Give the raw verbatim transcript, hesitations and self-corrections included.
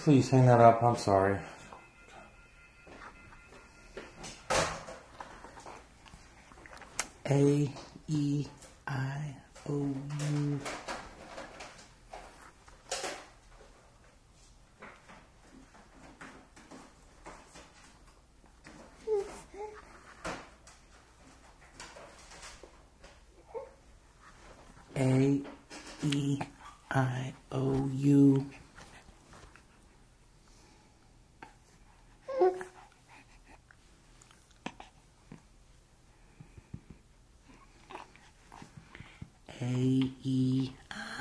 Please hang that up. I'm sorry. A, E, I, O, U. A, E, I, O, U. A, E,